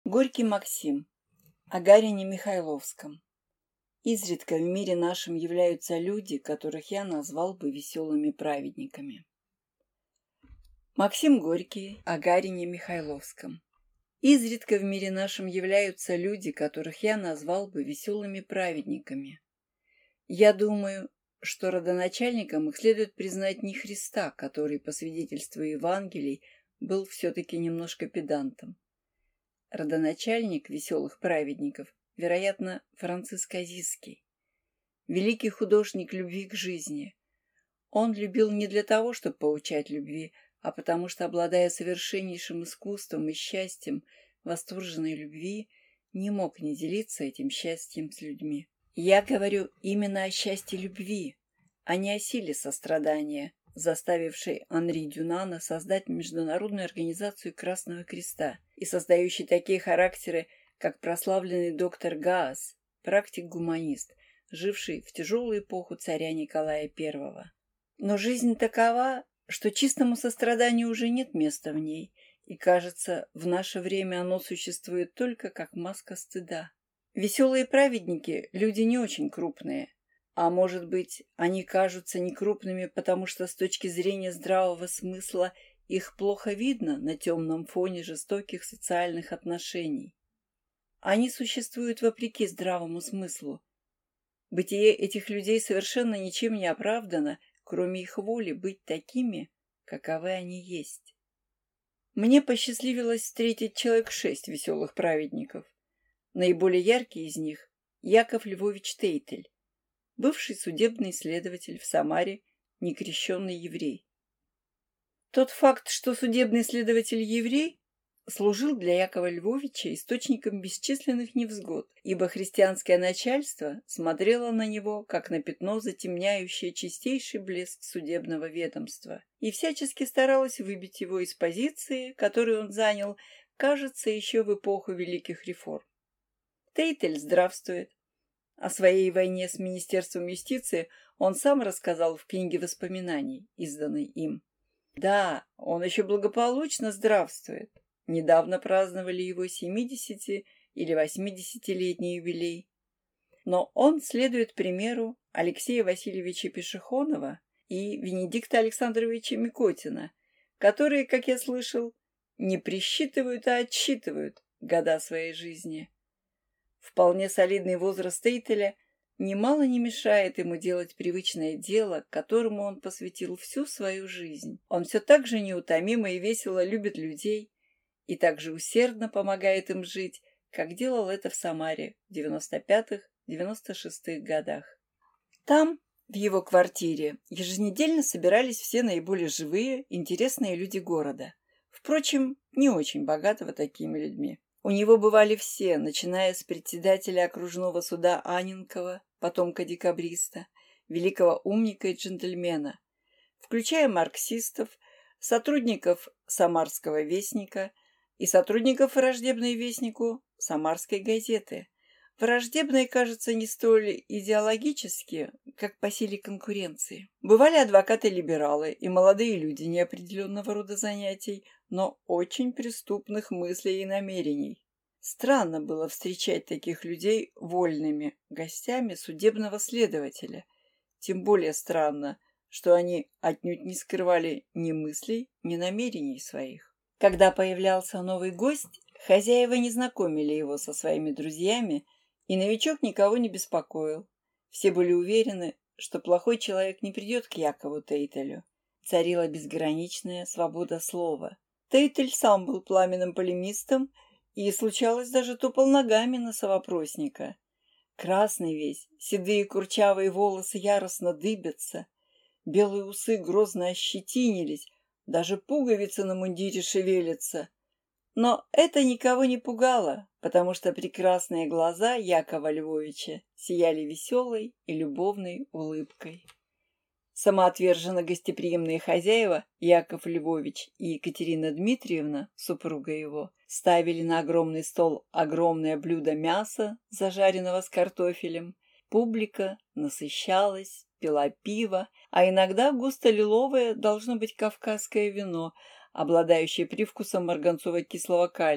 Горький Максим. О Гарине Михайловском. Изредка в мире нашем являются люди, которых я назвал бы веселыми праведниками. Максим Горький о Гарине Михайловском. Изредка в мире нашем являются люди, которых я назвал бы веселыми праведниками. Я думаю, что родоначальником их следует признать не Христа, который, по свидетельству Евангелий, был все-таки немножко педантом. Родоначальник веселых праведников, вероятно, Франциск Азизский. Великий художник любви к жизни. Он любил не для того, чтобы поучать любви, а потому что, обладая совершеннейшим искусством и счастьем восторженной любви, не мог не делиться этим счастьем с людьми. Я говорю именно о счастье любви, а не о силе сострадания, заставившей Анри Дюнана создать Международную организацию Красного Креста и создающей такие характеры, как прославленный доктор Гаас, практик-гуманист, живший в тяжелую эпоху царя Николая I. Но жизнь такова, что чистому состраданию уже нет места в ней, и, кажется, в наше время оно существует только как маска стыда. Веселые праведники – люди не очень крупные, а может быть, они кажутся некрупными, потому что с точки зрения здравого смысла их плохо видно на темном фоне жестоких социальных отношений. Они существуют вопреки здравому смыслу. Бытие этих людей совершенно ничем не оправдано, кроме их воли быть такими, каковы они есть. Мне посчастливилось встретить человек 6 веселых праведников. Наиболее яркий из них – Яков Львович Тейтель, бывший судебный следователь в Самаре, некрещенный еврей. Тот факт, что судебный следователь еврей, служил для Якова Львовича источником бесчисленных невзгод, ибо христианское начальство смотрело на него, как на пятно, затемняющее чистейший блеск судебного ведомства, и всячески старалось выбить его из позиции, которую он занял, кажется, еще в эпоху великих реформ. Тейтель здравствует. О своей войне с Министерством юстиции он сам рассказал в книге воспоминаний, изданной им. Да, он еще благополучно здравствует. Недавно праздновали его 70- или 80-летний юбилей. Но он следует примеру Алексея Васильевича Пешехонова и Венедикта Александровича Микотина, которые, как я слышал, не присчитывают, а отсчитывают года своей жизни. Вполне солидный возраст Тейтеля немало не мешает ему делать привычное дело, которому он посвятил всю свою жизнь. Он все так же неутомимо и весело любит людей и так же усердно помогает им жить, как делал это в Самаре в 95-96 годах. Там, в его квартире, еженедельно собирались все наиболее живые, интересные люди города. Впрочем, не очень богатого такими людьми. У него бывали все, начиная с председателя окружного суда Анненкова, потомка декабриста, великого умника и джентльмена, включая марксистов, сотрудников «Самарского вестника» и сотрудников враждебной вестнику «Самарской газеты». Враждебные, кажется, не столь идеологически, как по силе конкуренции. Бывали адвокаты-либералы и молодые люди неопределенного рода занятий, но очень преступных мыслей и намерений. Странно было встречать таких людей вольными гостями судебного следователя. Тем более странно, что они отнюдь не скрывали ни мыслей, ни намерений своих. Когда появлялся новый гость, хозяева не знакомили его со своими друзьями, и новичок никого не беспокоил. Все были уверены, что плохой человек не придет к Якову Тейтелю. Царила безграничная свобода слова. Тейтель сам был пламенным полемистом, и случалось даже топал ногами на совопросника. Красный весь, седые курчавые волосы яростно дыбятся, белые усы грозно ощетинились, даже пуговицы на мундире шевелятся. Но это никого не пугало, потому что прекрасные глаза Якова Львовича сияли веселой и любовной улыбкой. Самоотверженно гостеприимные хозяева Яков Львович и Екатерина Дмитриевна, супруга его, ставили на огромный стол огромное блюдо мяса, зажаренного с картофелем. Публика насыщалась, пила пиво, а иногда густо-лиловое должно быть кавказское вино, обладающее привкусом марганцово-кислого калия,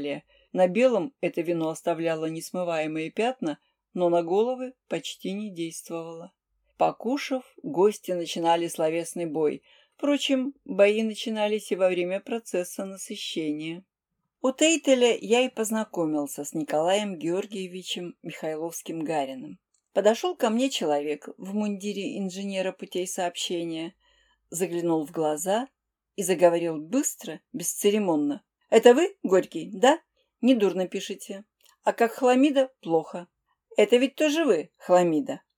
На белом это вино оставляло несмываемые пятна, но на головы почти не действовало. Покушав, гости начинали словесный бой. Впрочем, бои начинались и во время процесса насыщения. У Тейтеля я и познакомился с Николаем Георгиевичем Михайловским-Гариным. Подошел ко мне человек в мундире инженера путей сообщения, заглянул в глаза и заговорил быстро, бесцеремонно. «Это вы, Горький, да? Недурно пишете. А как Хламида – плохо. Это ведь тоже вы, Хламида?»